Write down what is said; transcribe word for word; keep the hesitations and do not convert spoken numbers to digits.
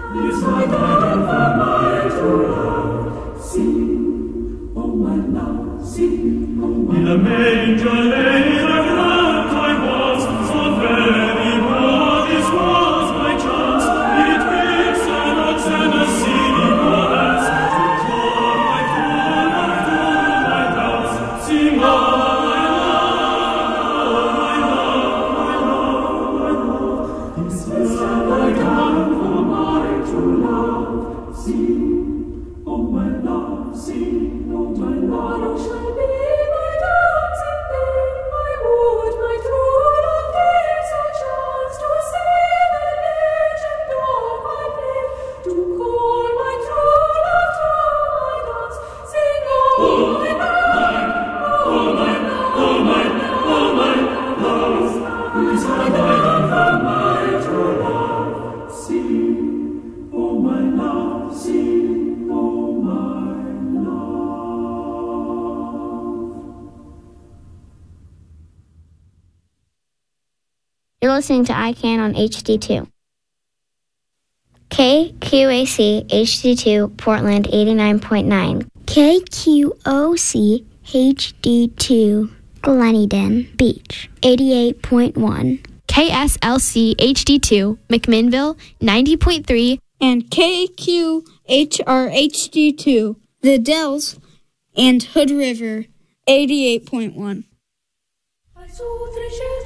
You're listening to I CAN on H D two. K Q A C H D two Portland eighty-nine point nine. K Q O C H D two Gleneden Beach eighty-eight point one. K S L C H D two McMinnville ninety point three. And K Q H R H D two The Dells and Hood River eighty-eight point one. I saw three